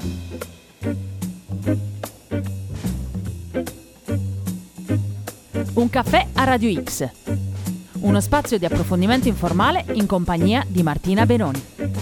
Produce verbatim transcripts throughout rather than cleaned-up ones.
Un caffè a Radio X, uno spazio di approfondimento informale in compagnia di Martina Benoni.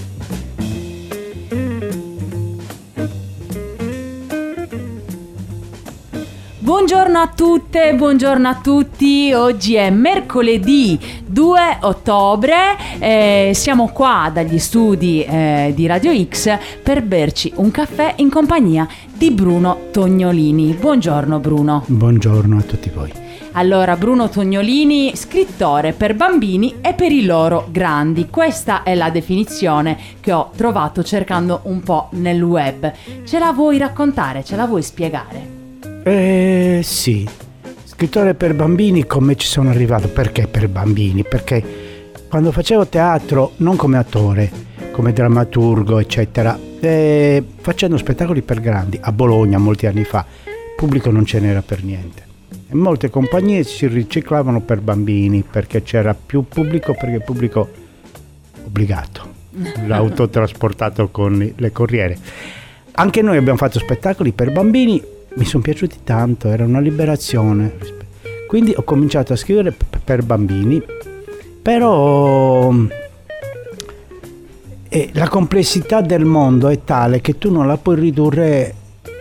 Buongiorno a tutte, buongiorno a tutti. Oggi è mercoledì due ottobre, eh, siamo qua dagli studi eh, di Radio X per berci un caffè in compagnia di Bruno Tognolini. Buongiorno Bruno. Buongiorno a tutti voi. Allora, Bruno Tognolini, scrittore per bambini e per i loro grandi. Questa è la definizione che ho trovato cercando un po' nel web. Ce la vuoi raccontare? Ce la vuoi spiegare? Eh sì, scrittore per bambini. Come ci sono arrivato? Perché per bambini? Perché quando facevo teatro, non come attore, come drammaturgo eccetera, eh, facendo spettacoli per grandi a Bologna molti anni fa, il pubblico non ce n'era per niente e molte compagnie si riciclavano per bambini perché c'era più pubblico, perché il pubblico obbligato, l'autotrasportato con le corriere. Anche noi abbiamo fatto spettacoli per bambini. Mi sono piaciuti tanto, era una liberazione. Quindi ho cominciato a scrivere p- per bambini, però eh, la complessità del mondo è tale che tu non la puoi ridurre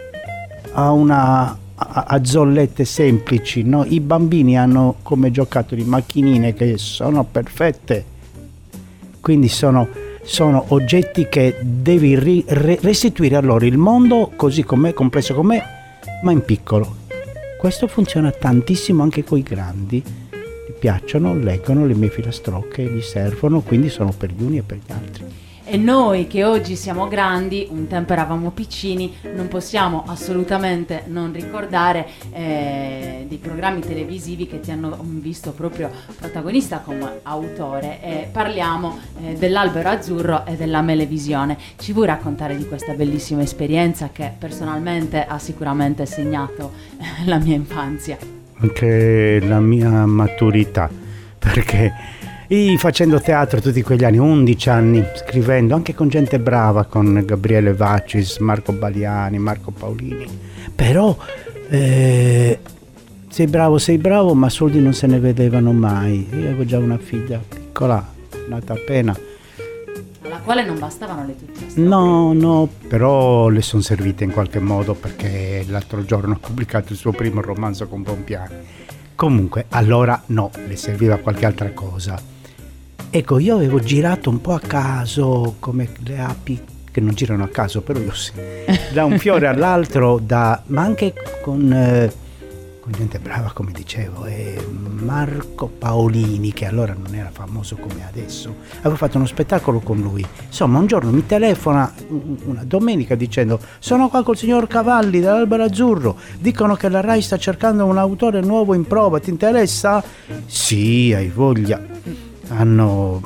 a una a, a zollette semplici, no? I bambini hanno come giocattoli macchinine che sono perfette, quindi sono sono oggetti che devi ri- re- restituire a loro il mondo così com'è, complesso com'è, ma in piccolo. Questo funziona tantissimo anche coi grandi. Gli piacciono, leggono, le mie filastrocche gli servono, quindi sono per gli uni e per gli altri. E noi che oggi siamo grandi, un tempo eravamo piccini, non possiamo assolutamente non ricordare eh, dei programmi televisivi che ti hanno visto proprio protagonista come autore. Eh, parliamo eh, dell'Albero Azzurro e della Melevisione. Ci vuoi raccontare di questa bellissima esperienza che personalmente ha sicuramente segnato eh, la mia infanzia? Anche la mia maturità, perché io facendo teatro tutti quegli anni, undici anni, scrivendo anche con gente brava, con Gabriele Vacis, Marco Baliani, Marco Paolini, però eh, sei bravo, sei bravo, ma soldi non se ne vedevano mai. Io avevo già una figlia piccola, nata appena, alla quale non bastavano le tutte. No, no, però le sono servite in qualche modo, perché l'altro giorno ha pubblicato il suo primo romanzo con Bompiani. Comunque, allora no, le serviva qualche altra cosa. Ecco, io avevo girato un po' a caso, come le api che non girano a caso, però io sì, da un fiore all'altro, da, ma anche con, eh, con gente brava, come dicevo, e Marco Paolini, che allora non era famoso come adesso. Avevo fatto uno spettacolo con lui. Insomma, un giorno mi telefona una domenica dicendo: sono qua col signor Cavalli dell'Albero Azzurro, dicono che la Rai sta cercando un autore nuovo in prova, ti interessa? Sì, hai voglia. Hanno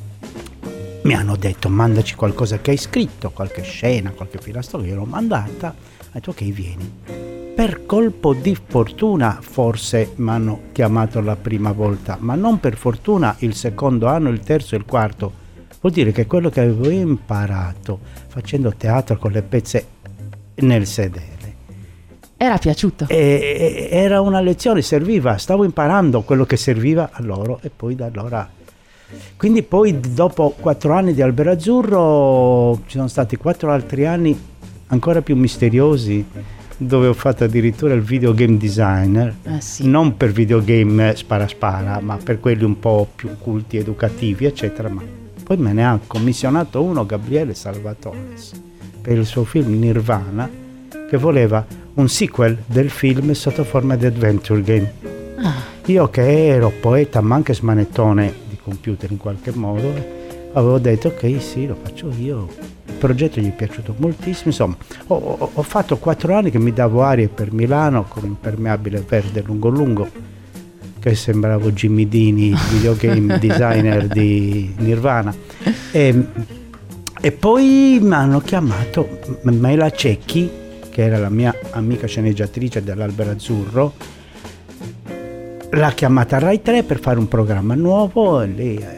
mi hanno detto: mandaci qualcosa che hai scritto, qualche scena, qualche filastrocca. Io l'ho mandata, ho detto ok, vieni. Per colpo di fortuna forse mi hanno chiamato la prima volta, ma non per fortuna il secondo anno, il terzo e il quarto. Vuol dire che quello che avevo imparato facendo teatro con le pezze nel sedere era piaciuto. E, era una lezione, serviva, stavo imparando quello che serviva a loro, e poi da allora. Quindi poi dopo quattro anni di Albero Azzurro ci sono stati quattro altri anni ancora più misteriosi, dove ho fatto addirittura il videogame designer, ah, sì. Non per videogame spara spara, ma per quelli un po' più culti, educativi eccetera. Ma poi me ne ha commissionato uno, Gabriele Salvatore, per il suo film Nirvana, che voleva un sequel del film sotto forma di adventure game. ah. Io che ero poeta ma anche smanettone di computer in qualche modo, avevo detto ok, sì, lo faccio io. Il progetto gli è piaciuto moltissimo. Insomma, ho, ho, ho fatto quattro anni che mi davo arie per Milano con impermeabile verde lungo lungo, che sembravo Jimmy Dini, videogame designer di Nirvana. E, e poi mi hanno chiamato Mela Cecchi, che era la mia amica sceneggiatrice dell'Albero Azzurro, l'ha chiamata Rai tre per fare un programma nuovo, e lei ha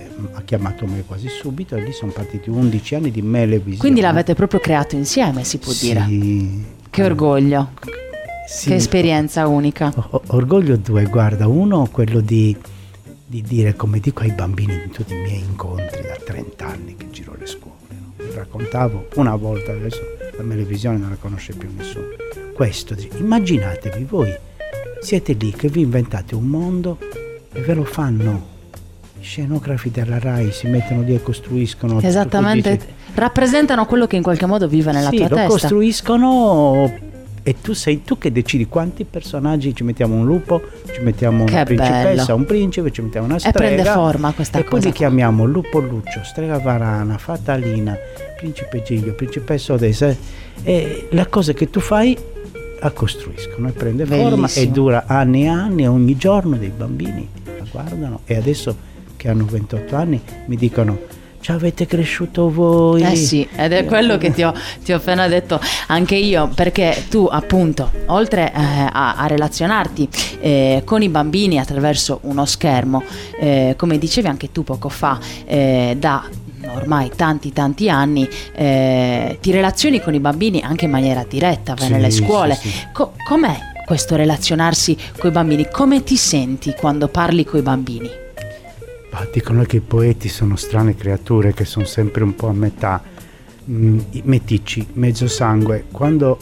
chiamato me quasi subito e lì sono partiti undici anni di Melevisione. Quindi l'avete proprio creato insieme, si può sì. dire. Che orgoglio, sì. Che esperienza unica. O- orgoglio due, guarda, uno quello di, di dire, come dico ai bambini in tutti i miei incontri da trenta anni che giro le scuole, no? Raccontavo una volta, adesso la Melevisione non la conosce più nessuno, questo, immaginatevi voi, siete lì che vi inventate un mondo e ve lo fanno. Scenografi della Rai si mettono lì e costruiscono. Esattamente, dici, rappresentano quello che in qualche modo vive nella sì, tua lo testa. Costruiscono e tu sei tu che decidi quanti personaggi. Ci mettiamo un lupo, ci mettiamo una che principessa, bello. Un principe, ci mettiamo una strega. E prende forma questa e cosa. E poi li chiamiamo Lupo Luccio, Strega Varana, Fatalina, Principe Giglio, Principessa Odessa. E la cosa che tu fai la costruiscono e prende Bellissimo. Forma e dura anni e anni e ogni giorno dei bambini la guardano e adesso che hanno ventotto anni mi dicono ci avete cresciuto voi. Eh sì, ed è quello che ti ho, ti ho appena detto anche io, perché tu appunto oltre eh, a, a relazionarti eh, con i bambini attraverso uno schermo, eh, come dicevi anche tu poco fa, eh, da ormai tanti tanti anni eh, ti relazioni con i bambini anche in maniera diretta, vai sì, nelle scuole. Sì, sì. Co- com'è questo relazionarsi con i bambini? Come ti senti quando parli con i bambini? Ah, dicono che i poeti sono strane creature che sono sempre un po' a metà, mm, meticci, mezzo sangue. Quando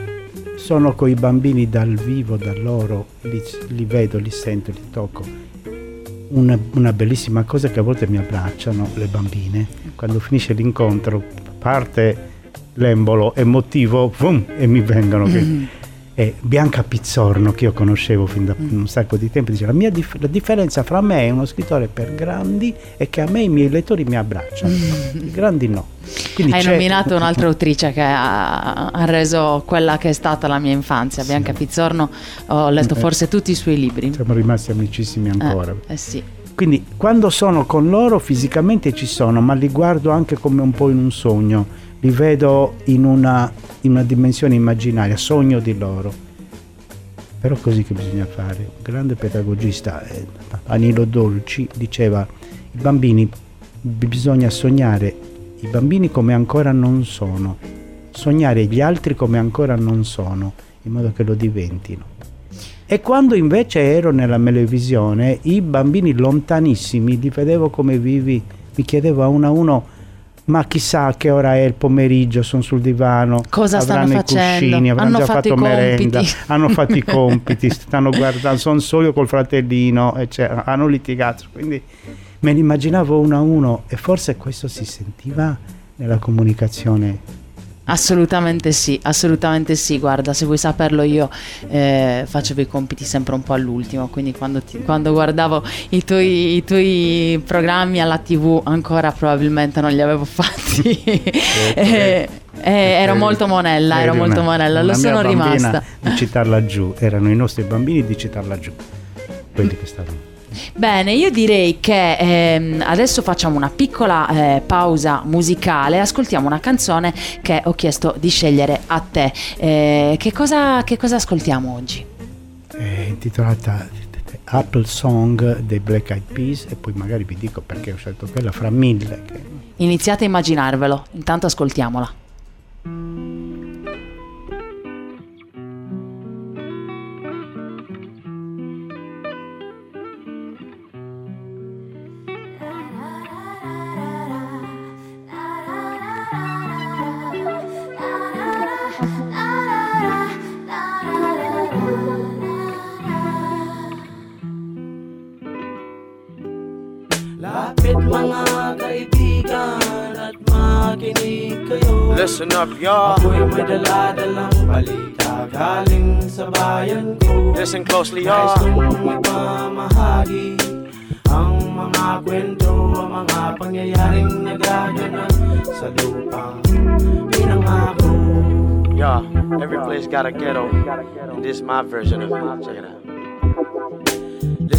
sono con i bambini dal vivo, da loro, li, li vedo, li sento, li tocco. Una, una bellissima cosa che a volte mi abbracciano le bambine. Quando finisce l'incontro parte l'embolo emotivo, boom, e mi vengono che... Mm-hmm. E Bianca Pizzorno, che io conoscevo fin da un sacco di tempo, dice la, mia dif- la differenza fra me e uno scrittore per grandi è che a me i miei lettori mi abbracciano, i grandi no. Quindi hai c'è... nominato un'altra autrice che ha, ha reso quella che è stata la mia infanzia, sì. Bianca Pizzorno, ho letto forse tutti i suoi libri. Siamo rimasti amicissimi ancora. Eh, eh sì. Quindi quando sono con loro fisicamente ci sono, ma li guardo anche come un po' in un sogno. Li vedo in una, in una dimensione immaginaria, sogno di loro. Però così che bisogna fare. Un grande pedagogista, eh, Anilo Dolci, diceva: i bambini, bisogna sognare i bambini come ancora non sono, sognare gli altri come ancora non sono, in modo che lo diventino. E quando invece ero nella Melevisione, i bambini lontanissimi li vedevo come vivi, mi chiedevo a uno a uno: ma chissà che ora è il pomeriggio, sono sul divano, cosa stanno avranno facendo? i cuscini, avranno hanno già fatto, fatto i merenda, compiti. hanno fatto i compiti, stanno guardando, sono solo col fratellino, eccetera, hanno litigato. Quindi me li immaginavo uno a uno e forse questo si sentiva nella comunicazione. Assolutamente sì, assolutamente sì. Guarda, se vuoi saperlo, io eh, facevo i compiti sempre un po' all'ultimo, quindi quando, ti, quando guardavo i tuoi, i tuoi programmi alla tivù ancora probabilmente non li avevo fatti. eh, eh, ero molto monella, ero molto monella, lo sono rimasta. Di citarla giù, erano i nostri bambini di citarla giù, quelli che stavano. Bene, io direi che ehm, adesso facciamo una piccola eh, pausa musicale, ascoltiamo una canzone che ho chiesto di scegliere a te. Eh, che cosa, che cosa ascoltiamo oggi? È intitolata Apple Song dei Black Eyed Peas e poi magari vi dico perché ho scelto quella fra mille. Che... Iniziate a immaginarvelo, intanto ascoltiamola. Listen up, y'all. Ako'y may dala-dalang balita galing sa bayan ko. Listen closely, y'all. Nais kong ipamahagi ang mga kwento, ang mga pangyayaring nagaganap sa lupang pinangako. Yeah, every place got a ghetto, and this is my version of it. Check it out.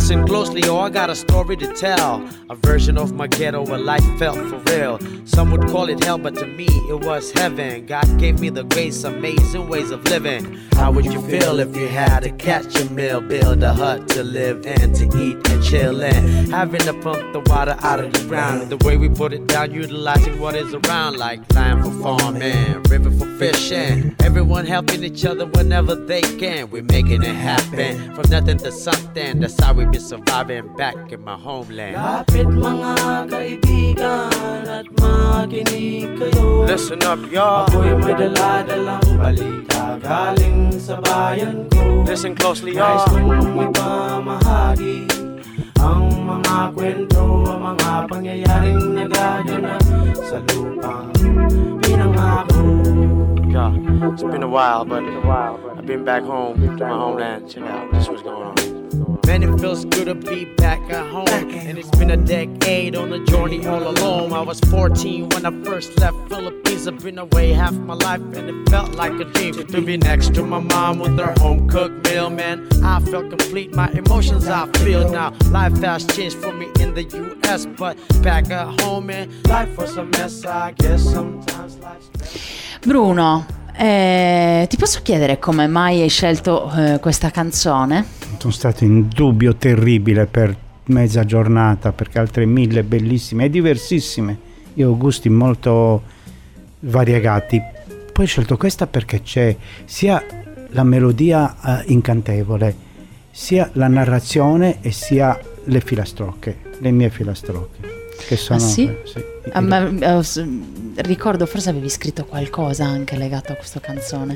Listen closely, oh, I got a story to tell. A version of my ghetto where life felt for real. Some would call it hell, but to me it was heaven. God gave me the grace, amazing ways of living. How would you feel if you had to catch a meal, build a hut to live in, to eat and chill in, having to pump the water out of the ground? The way we put it down, utilizing what is around, like land for farming, river for fishing, everyone helping each other whenever they can. We're making it happen, from nothing to something. That's how we've been surviving back in my homeland. Lapit mga kaibigan at makinig kayo. Listen up, y'all. Ako'y may dala-dalang balita galing sa bayan ko. Listen closely, y'all. Nais kong ipamahagi ang mga kwento, ang mga pangyayaring nagaganap sa lupang pinangako. Yeah, it's been a while, but I've been back home to my homeland. Check out, this what's going on. Man, it feels good to be back at home. And it's been a decade on the journey all alone. I was fourteen when I first left Philippines. I've been away half my life and it felt like a dream to be next to my mom with her home-cooked meal, man. I felt complete, my emotions I feel now. Life has changed for me in the U S, but back at home, man, life was a mess, I guess sometimes life's... Bruno, eh, ti posso chiedere come mai hai scelto eh, questa canzone? Sono stato in dubbio terribile per mezza giornata perché altre mille bellissime e diversissime. Io ho gusti molto variegati. Poi ho scelto questa perché c'è sia la melodia eh, incantevole, sia la narrazione e sia le filastrocche, le mie filastrocche. Che sono, ah sì? Eh, sì. Ah, ma, eh, ricordo forse avevi scritto qualcosa anche legato a questa canzone.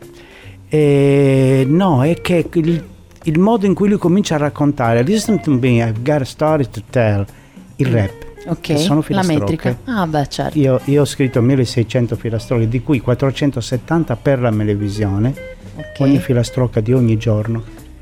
Eh, no, è che il, il modo in cui lui comincia a raccontare Listen to me, I've got a story to tell, il rap, ok, che sono la metrica. Ah beh, certo. Io, io ho scritto milleseicento filastrocche, di cui quattrocentosettanta per la melevisione, okay. Ogni filastrocca di ogni giorno.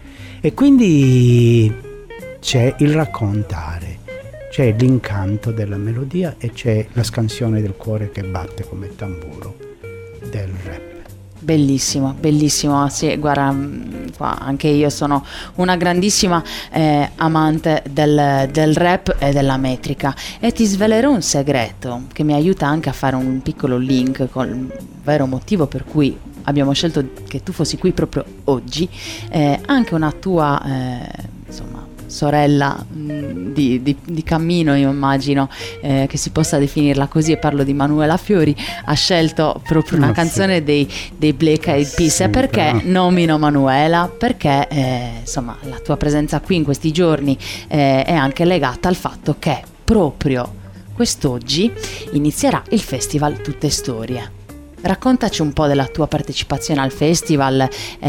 E quindi c'è il raccontare, c'è l'incanto della melodia e c'è la scansione del cuore che batte come tamburo del rap. Bellissimo, bellissimo, sì, guarda, qua anche io sono una grandissima eh, amante del, del rap e della metrica, e ti svelerò un segreto che mi aiuta anche a fare un piccolo link con il vero motivo per cui abbiamo scelto che tu fossi qui proprio oggi. Eh, anche una tua eh, insomma sorella mh, di, di, di cammino, io immagino eh, che si possa definirla così, e parlo di Manuela Fiori, ha scelto proprio una no, canzone sì. dei, dei Black Eyed Peas. Sì, perché però... nomino Manuela? Perché eh, insomma la tua presenza qui in questi giorni eh, è anche legata al fatto che proprio quest'oggi inizierà il festival Tutte Storie. Raccontaci un po' della tua partecipazione al festival,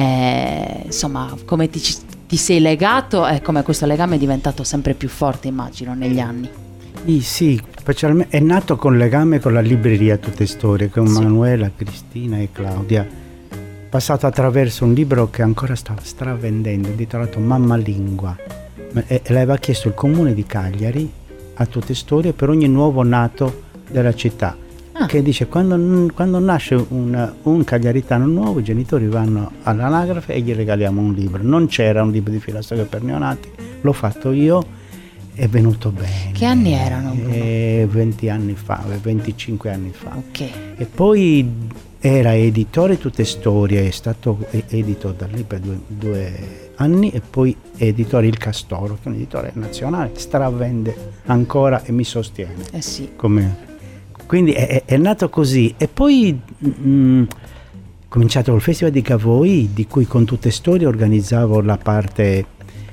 eh, insomma come ti ti sei legato e come questo legame è diventato sempre più forte, immagino, negli anni. Sì, sì, specialmente è nato con legame con la libreria Tutte Storie, con sì. Manuela, Cristina e Claudia, passato attraverso un libro che ancora stava stravendendo, intitolato Mamma Lingua, e l'aveva chiesto il comune di Cagliari a Tutte Storie per ogni nuovo nato della città. Ah. Che dice quando, quando nasce un, un cagliaritano nuovo, i genitori vanno all'anagrafe e gli regaliamo un libro. Non c'era un libro di filastrocche per neonati, l'ho fatto io, è venuto bene. Che anni erano? Eh, venti anni fa, venticinque anni fa. Okay. E poi era editore Tutte Storie, è stato edito da lì per due, due anni, e poi è editore Il Castoro, che è un editore nazionale, stravende ancora e mi sostiene. Eh sì. Come... Quindi è, è nato così, e poi mh, cominciato col Festival di Cavour, di cui con Tutte Storie organizzavo la parte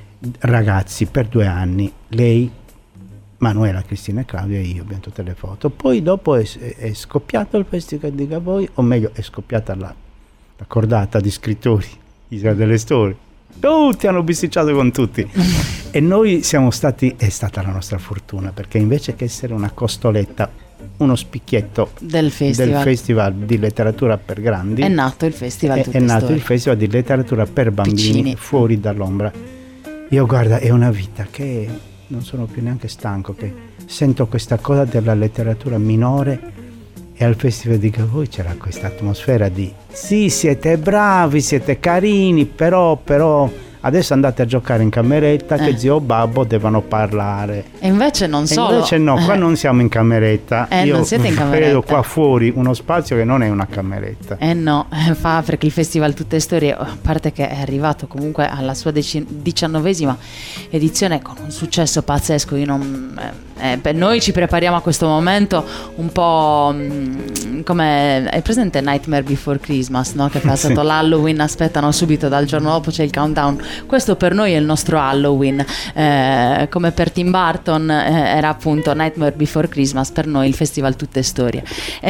ragazzi per due anni, lei, Manuela, Cristina e Claudia e io, abbiamo tutte le foto. Poi dopo è, è scoppiato il Festival di Cavour, o meglio è scoppiata la, la cordata di scrittori delle storie. Tutti hanno bisticciato con tutti e noi siamo stati, è stata la nostra fortuna, perché invece che essere una costoletta, uno spicchietto del festival. del festival di letteratura per grandi, è nato il festival è, Tutte è nato Storie. il festival di letteratura per bambini Piccini. Fuori dall'ombra. Io guarda, è una vita che non sono più neanche stanco, che sento questa cosa della letteratura minore, e al Festival di Cavour c'era questa atmosfera di sì, siete bravi, siete carini, però però adesso andate a giocare in cameretta che Eh. zio Babbo devono parlare. E invece non E solo. invece no, qua Eh. non siamo in cameretta. Eh, Io non siete in cameretta. vedo qua fuori uno spazio che non è una cameretta. Eh no, eh, fa perché il Festival Tutte Storie, a parte che è arrivato comunque alla sua deci- diciannovesima edizione con un successo pazzesco, io non, eh, eh, per noi ci prepariamo a questo momento un po' mh, come, hai presente Nightmare Before Christmas, no? Che è passato Sì. l'Halloween, aspettano subito dal giorno dopo c'è il countdown, questo per noi è il nostro Halloween, eh, come per Tim Burton eh, era appunto Nightmare Before Christmas, per noi il Festival Tutte Storie.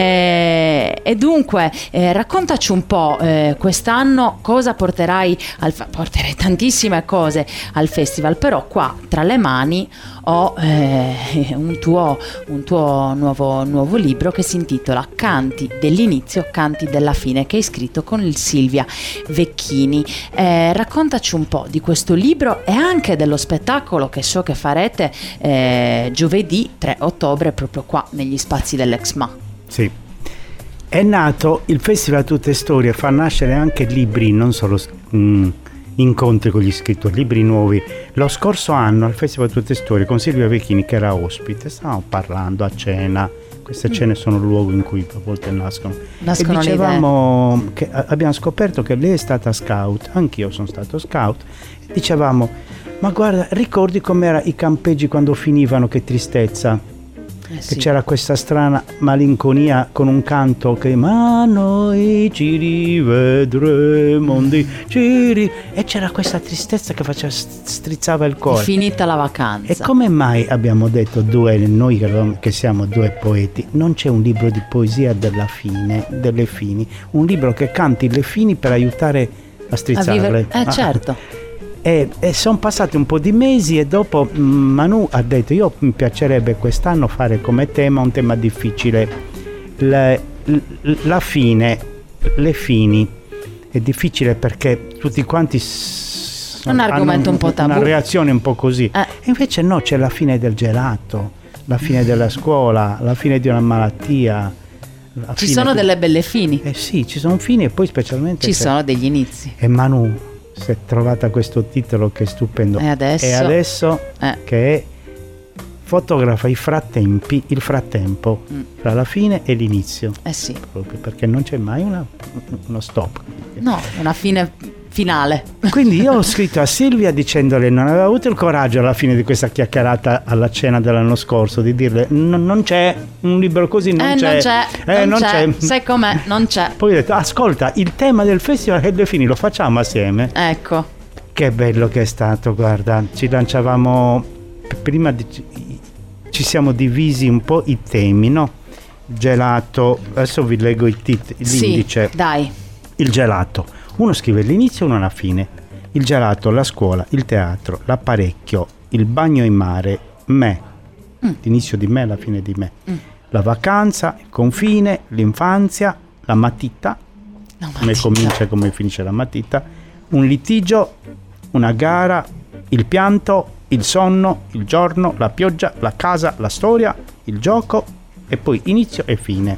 Eh, e dunque eh, raccontaci un po' eh, quest'anno cosa porterai al fa- porterai tantissime cose al festival, però qua tra le mani ho eh, un tuo, un tuo nuovo, nuovo libro che si intitola Canti dell'inizio, Canti della fine, che hai scritto con il Silvia Vecchini. Eh, raccontaci un po' di questo libro e anche dello spettacolo che so che farete eh, giovedì tre ottobre proprio qua negli spazi dell'Exma. Sì. È nato il Festival Tutte Storie, fa nascere anche libri, non solo mh, incontri con gli scrittori, libri nuovi. Lo scorso anno al Festival Tutte Storie con Silvia Vecchini, che era ospite, stavamo parlando a cena. Queste cene sono il luogo in cui a volte nascono. Nascono e le dicevamo che abbiamo scoperto che lei è stata scout, anch'io sono stato scout. E dicevamo, ma guarda, ricordi com'era i campeggi quando finivano, che tristezza. Eh Che sì. c'era questa strana malinconia con un canto che ma noi ci rivedremo un dì, ci ri-", e c'era questa tristezza che faceva, strizzava il È cuore. finita la vacanza. E come mai abbiamo detto due, noi che- che siamo due poeti, non c'è un libro di poesia della fine, delle fini, un libro che canti le fini per aiutare a a strizzarle? vivere? Eh Ah. certo. E, e sono passati un po' di mesi e dopo mm, Manu ha detto, io mi piacerebbe quest'anno fare come tema un tema difficile, Le- l- la fine, le fini. È difficile perché tutti quanti s- Un argomento hanno un po' tabù. una reazione un po' così. Eh. E invece no, c'è la fine del gelato, la fine della scuola, la fine di una malattia. la Ci fine sono di- delle belle fini, Eh sì, ci sono fini e poi specialmente ci se- sono degli inizi. e Manu si è trovata questo titolo che è stupendo. E adesso? E adesso Eh. che è, fotografa i frattempi, il frattempo Mm. tra la fine e l'inizio, Eh sì, proprio perché non c'è mai una- uno stop. no, una fine finale. Quindi io ho scritto a Silvia dicendole, non aveva avuto il coraggio alla fine di questa chiacchierata alla cena dell'anno scorso di dirle "Non- non c'è un libro così, non eh, c'è, non c'è, Eh, non, non c'è. c'è." Sai com'è? Non c'è. Poi ho detto ascolta, il tema del festival è le fini, lo facciamo assieme. Ecco, Che bello che è stato, guarda, ci lanciavamo p- prima di, ci siamo divisi un po' i temi, no? Gelato, adesso vi leggo il tit- l'indice. sì, dai. Il gelato, uno scrive l'inizio e uno la fine. Il gelato, la scuola, il teatro, l'apparecchio, il bagno in mare, me, Mm. l'inizio di me, la fine di me. Mm. La vacanza, il confine, l'infanzia, la matita, No, ma come sì, comincia e come finisce la matita, un litigio, una gara, il pianto, il sonno, il giorno, la pioggia, la casa, la storia, il gioco e poi inizio e fine.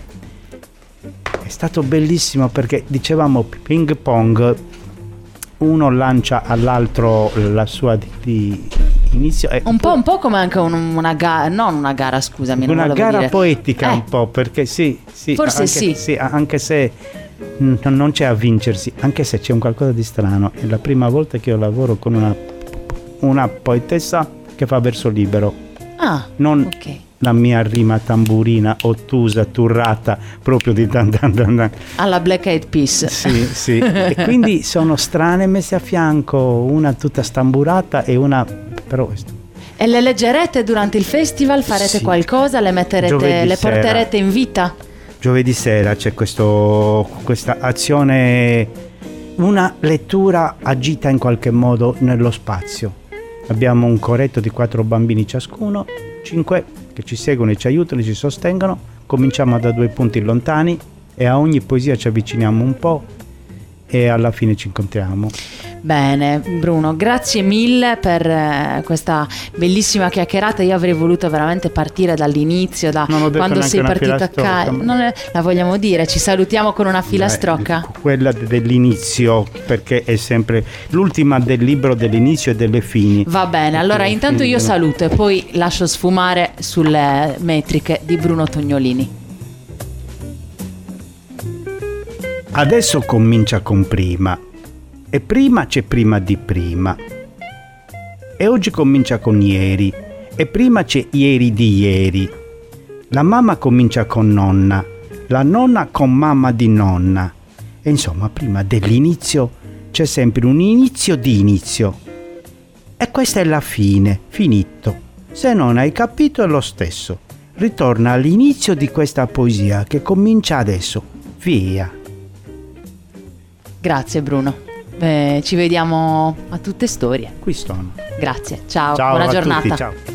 È stato bellissimo perché dicevamo ping pong, uno lancia all'altro la sua di, di inizio e Un po', un po' come anche un- una gara, non una gara, scusami, non una volevo gara dire. poetica Eh, un po', perché sì, sì, Forse anche, sì. anche se n- non c'è a vincersi, anche se c'è un qualcosa di strano. È la prima volta che io lavoro con una, una poetessa che fa verso libero, Ah, non ok. la mia rima tamburina, ottusa, turrata, proprio di dan dan dan dan. Alla Black Eyed Peas. Sì, sì. E quindi sono strane messe a fianco, una tutta stamburata e una però E le leggerete durante il festival? Farete Sì. qualcosa? Le metterete, Giovedì le sera. porterete in vita? giovedì sera c'è questo, questa azione, una lettura agita in qualche modo nello spazio. Abbiamo un coretto di quattro bambini ciascuno, cinque che ci seguono e ci aiutano e ci sostengono. Cominciamo da due punti lontani e a ogni poesia ci avviciniamo un po' e alla fine ci incontriamo. Bene Bruno, grazie mille per eh, questa bellissima chiacchierata. Io avrei voluto veramente partire dall'inizio, da quando sei partito a Cagliari. Non è, la vogliamo dire, ci salutiamo con una filastrocca? Beh, quella dell'inizio, perché è sempre l'ultima del libro dell'inizio e delle fini. Va bene, allora intanto io saluto e poi lascio sfumare sulle metriche di Bruno Tognolini. Adesso comincia con prima. E prima c'è prima di prima. E oggi comincia con ieri. E prima c'è ieri di ieri. La mamma comincia con nonna. La nonna con mamma di nonna. E insomma, prima dell'inizio c'è sempre un inizio di inizio. E questa è la fine, finito. Se non hai capito è lo stesso. Ritorna all'inizio di questa poesia che comincia adesso. Via. Grazie Bruno. Eh, ci vediamo a tutte storie. Qui sono. Grazie, ciao, ciao buona a giornata. tutti, ciao.